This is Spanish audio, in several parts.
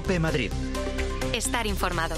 COPE Madrid. Estar informado.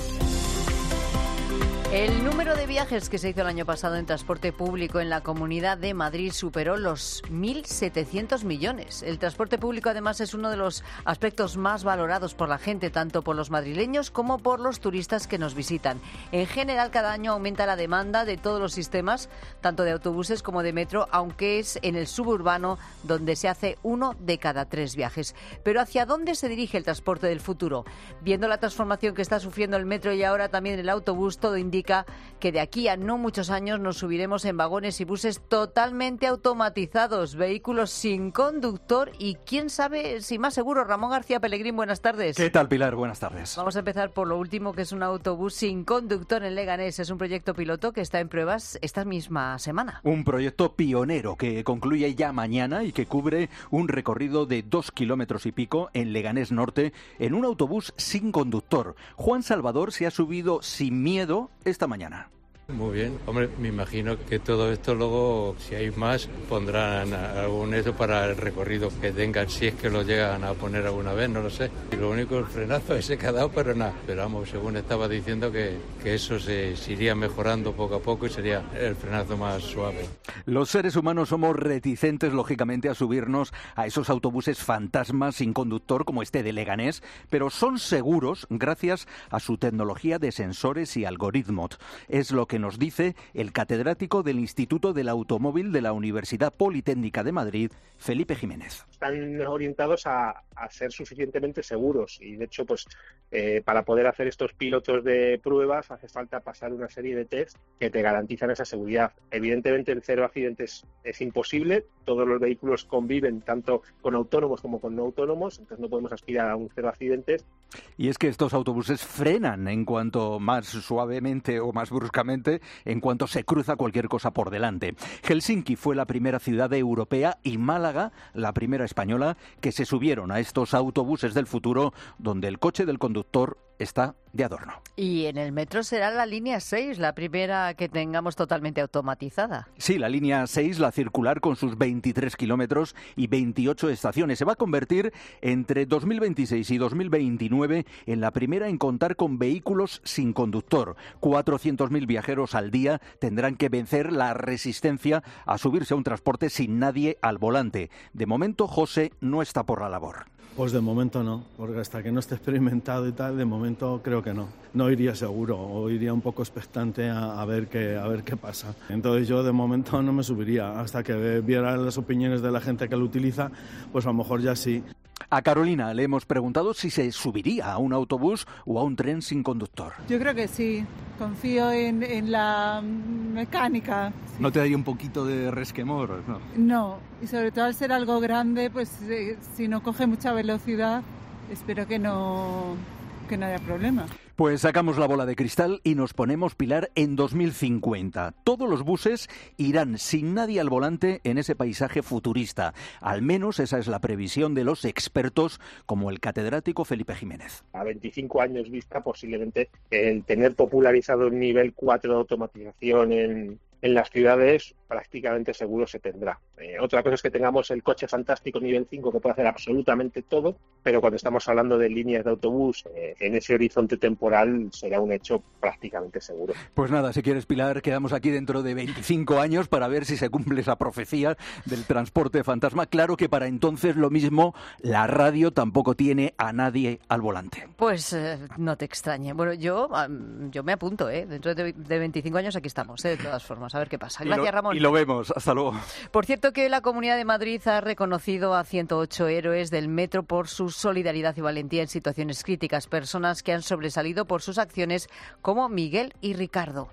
El número de viajes que se hizo el año pasado en transporte público en la Comunidad de Madrid superó los 1.700 millones. El transporte público, además, es uno de los aspectos más valorados por la gente, tanto por los madrileños como por los turistas que nos visitan. En general, cada año aumenta la demanda de todos los sistemas, tanto de autobuses como de metro, aunque es en el suburbano donde se hace 1 de cada 3 viajes. Pero ¿hacia dónde se dirige el transporte del futuro? Viendo la transformación que está sufriendo el metro y ahora también el autobús, todo indica que de aquí a no muchos años nos subiremos en vagones y buses totalmente automatizados, vehículos sin conductor y quién sabe si más seguro. Ramón García Pellegrín, buenas tardes. ¿Qué tal, Pilar? Buenas tardes. Vamos a empezar por lo último, que es un autobús sin conductor en Leganés. Es un proyecto piloto que está en pruebas esta misma semana. Un proyecto pionero que concluye ya mañana y que cubre un recorrido de 2 kilómetros y pico en Leganés Norte en un autobús sin conductor. Juan Salvador se ha subido sin miedo esta mañana. Muy bien, hombre, me imagino que todo esto luego, si hay más, pondrán algún eso para el recorrido que tengan, si es que lo llegan a poner alguna vez, no lo sé. Y lo único, el frenazo ese que ha dado, pero nada. Pero vamos, según estaba diciendo que eso se iría mejorando poco a poco y sería el frenazo más suave. Los seres humanos somos reticentes, lógicamente, a subirnos a esos autobuses fantasmas sin conductor como este de Leganés, pero son seguros gracias a su tecnología de sensores y algoritmos. Es lo que nos dice el catedrático del Instituto del Automóvil de la Universidad Politécnica de Madrid, Felipe Jiménez. Están orientados a ser suficientemente seguros y, de hecho, pues para poder hacer estos pilotos de pruebas hace falta pasar una serie de tests que te garantizan esa seguridad. Evidentemente, en cero accidentes es imposible. Todos los vehículos conviven tanto con autónomos como con no autónomos, entonces no podemos aspirar a un cero accidentes. Y es que estos autobuses frenan en cuanto más suavemente o más bruscamente en cuanto se cruza cualquier cosa por delante. Helsinki fue la primera ciudad europea y Málaga la primera española que se subieron a estos autobuses del futuro donde el coche del conductor está de adorno. Y en el metro será la línea 6, la primera que tengamos totalmente automatizada. Sí, la línea 6, la circular, con sus 23 kilómetros y 28 estaciones. Se va a convertir entre 2026 y 2029 en la primera en contar con vehículos sin conductor. 400.000 viajeros al día tendrán que vencer la resistencia a subirse a un transporte sin nadie al volante. De momento, José no está por la labor. Pues de momento no, porque hasta que no esté experimentado y tal, de momento creo que no. No iría seguro, o iría un poco expectante a ver qué pasa. Entonces yo de momento no me subiría, hasta que viera las opiniones de la gente que lo utiliza, pues a lo mejor ya sí. A Carolina le hemos preguntado si se subiría a un autobús o a un tren sin conductor. Yo creo que sí, confío en la mecánica. Sí. ¿No te daría un poquito de resquemor? No, y sobre todo al ser algo grande, pues si no coge mucha velocidad, espero que no haya problema. Pues sacamos la bola de cristal y nos ponemos, Pilar, en 2050. Todos los buses irán sin nadie al volante en ese paisaje futurista. Al menos esa es la previsión de los expertos, como el catedrático Felipe Jiménez. A 25 años vista, posiblemente el tener popularizado el nivel 4 de automatización en las ciudades prácticamente seguro se tendrá. Otra cosa es que tengamos el coche fantástico nivel 5 que puede hacer absolutamente todo, pero cuando estamos hablando de líneas de autobús, en ese horizonte temporal será un hecho prácticamente seguro. Pues nada, si quieres, Pilar, quedamos aquí dentro de 25 años para ver si se cumple esa profecía del transporte fantasma. Claro que para entonces lo mismo, la radio tampoco tiene a nadie al volante. Pues no te extrañe. Bueno, yo me apunto, dentro de 25 años aquí estamos, de todas formas, a ver qué pasa. Gracias, Ramón. Y lo vemos. Hasta luego. Por cierto, que la Comunidad de Madrid ha reconocido a 108 héroes del metro por su solidaridad y valentía en situaciones críticas, personas que han sobresalido por sus acciones, como Miguel y Ricardo.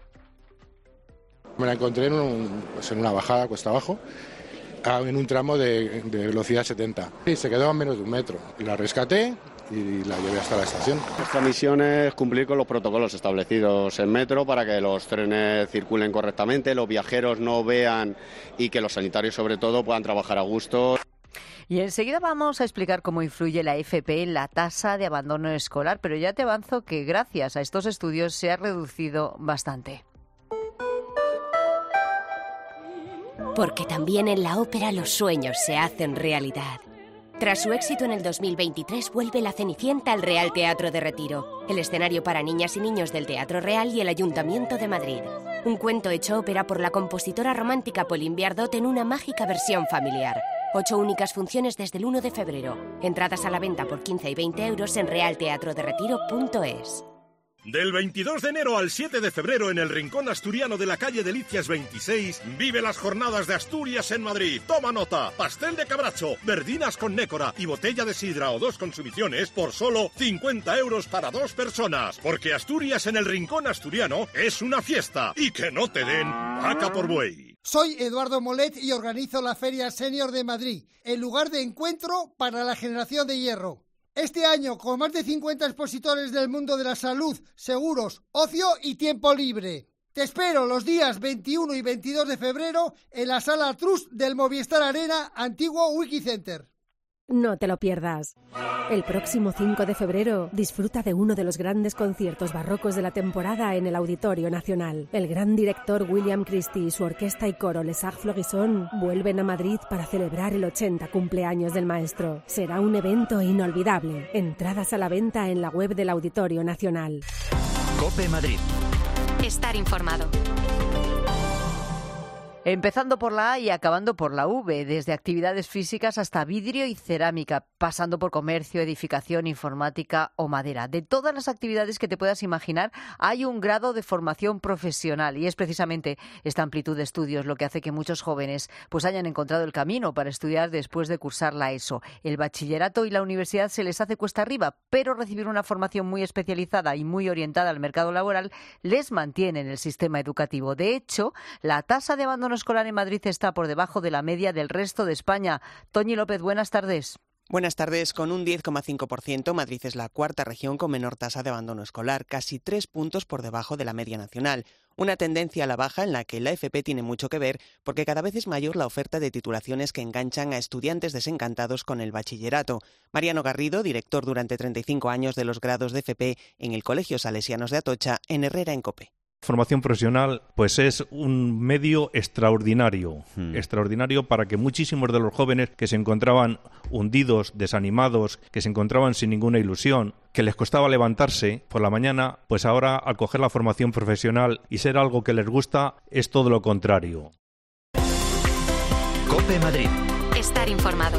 Me la encontré en una bajada cuesta abajo, en un tramo de velocidad 70. Y se quedó a menos de 1 metro. Y la rescaté y la llevé hasta la estación. Nuestra misión es cumplir con los protocolos establecidos en metro para que los trenes circulen correctamente, los viajeros no vean y que los sanitarios, sobre todo, puedan trabajar a gusto. Y enseguida vamos a explicar cómo influye la FP en la tasa de abandono escolar, pero ya te avanzo que gracias a estos estudios se ha reducido bastante. Porque también en la ópera los sueños se hacen realidad. Tras su éxito en el 2023, vuelve La Cenicienta al Real Teatro de Retiro, el escenario para niñas y niños del Teatro Real y el Ayuntamiento de Madrid. Un cuento hecho ópera por la compositora romántica Pauline Viardot en una mágica versión familiar. 8 únicas funciones desde el 1 de febrero. Entradas a la venta por 15 y 20 euros en realteatroderetiro.es. Del 22 de enero al 7 de febrero en el Rincón Asturiano de la calle Delicias 26, vive las jornadas de Asturias en Madrid. Toma nota, pastel de cabracho, verdinas con nécora y botella de sidra o 2 consumiciones por solo 50 euros para 2 personas. Porque Asturias en el Rincón Asturiano es una fiesta y que no te den vaca por buey. Soy Eduardo Molet y organizo la Feria Senior de Madrid, el lugar de encuentro para la generación de hierro. Este año, con más de 50 expositores del mundo de la salud, seguros, ocio y tiempo libre. Te espero los días 21 y 22 de febrero en la Sala Trust del Movistar Arena, antiguo Wikicenter. No te lo pierdas. El próximo 5 de febrero disfruta de uno de los grandes conciertos barrocos de la temporada en el Auditorio Nacional. El gran director William Christie y su orquesta y coro Les Arts Florissants vuelven a Madrid para celebrar el 80 cumpleaños del maestro. Será un evento inolvidable. Entradas a la venta en la web del Auditorio Nacional. COPE Madrid. Estar informado. Empezando por la A y acabando por la V, desde actividades físicas hasta vidrio y cerámica, pasando por comercio, edificación, informática o madera. De todas las actividades que te puedas imaginar, hay un grado de formación profesional y es precisamente esta amplitud de estudios lo que hace que muchos jóvenes pues hayan encontrado el camino para estudiar después de cursar la ESO. El bachillerato y la universidad se les hace cuesta arriba, pero recibir una formación muy especializada y muy orientada al mercado laboral les mantiene en el sistema educativo. De hecho, la tasa de abandono escolar en Madrid está por debajo de la media del resto de España. Toñi López, buenas tardes. Buenas tardes. Con un 10,5%, Madrid es la cuarta región con menor tasa de abandono escolar, casi 3 puntos por debajo de la media nacional. Una tendencia a la baja en la que la FP tiene mucho que ver porque cada vez es mayor la oferta de titulaciones que enganchan a estudiantes desencantados con el bachillerato. Mariano Garrido, director durante 35 años de los grados de FP en el Colegio Salesianos de Atocha, en Herrera en COPE. Formación profesional pues es un medio extraordinario para que muchísimos de los jóvenes que se encontraban hundidos, desanimados, que se encontraban sin ninguna ilusión, que les costaba levantarse por la mañana, pues ahora al coger la formación profesional y ser algo que les gusta es todo lo contrario. COPE Madrid. Estar informado.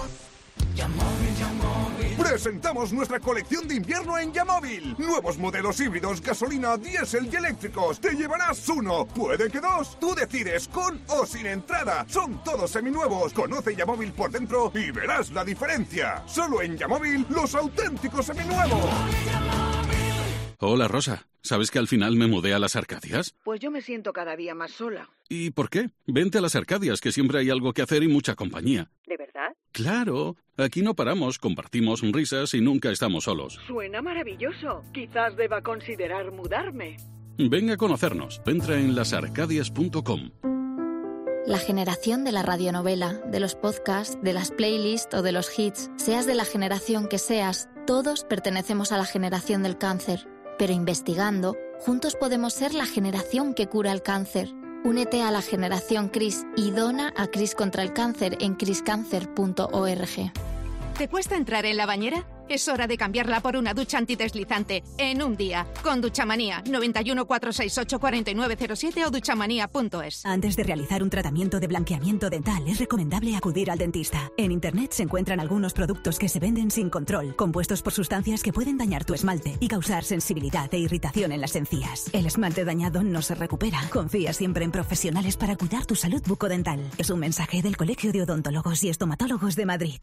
Presentamos nuestra colección de invierno en Yamóvil. Nuevos modelos híbridos, gasolina, diésel y eléctricos. Te llevarás uno, puede que 2. Tú decides, con o sin entrada. Son todos seminuevos. Conoce Yamóvil por dentro y verás la diferencia. Solo en Yamóvil, los auténticos seminuevos. Hola, Rosa. ¿Sabes que al final me mudé a las Arcadias? Pues yo me siento cada día más sola. ¿Y por qué? Vente a las Arcadias, que siempre hay algo que hacer y mucha compañía. ¿De verdad? ¡Claro! Aquí no paramos, compartimos risas y nunca estamos solos. Suena maravilloso. Quizás deba considerar mudarme. Ven a conocernos. Entra en lasarcadias.com. La generación de la radionovela, de los podcasts, de las playlists o de los hits, seas de la generación que seas, todos pertenecemos a la generación del cáncer. Pero investigando, juntos podemos ser la generación que cura el cáncer. Únete a la generación CRIS y dona a CRIS contra el cáncer en criscancer.org. ¿Te cuesta entrar en la bañera? Es hora de cambiarla por una ducha antideslizante en un día. Con Duchamanía, 91 468 4907 o duchamanía.es. Antes de realizar un tratamiento de blanqueamiento dental, es recomendable acudir al dentista. En Internet se encuentran algunos productos que se venden sin control, compuestos por sustancias que pueden dañar tu esmalte y causar sensibilidad e irritación en las encías. El esmalte dañado no se recupera. Confía siempre en profesionales para cuidar tu salud bucodental. Es un mensaje del Colegio de Odontólogos y Estomatólogos de Madrid.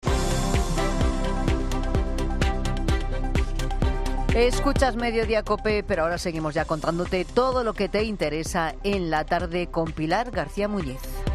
Escuchas Mediodía COPE, pero ahora seguimos ya contándote todo lo que te interesa en la tarde con Pilar García Muñiz.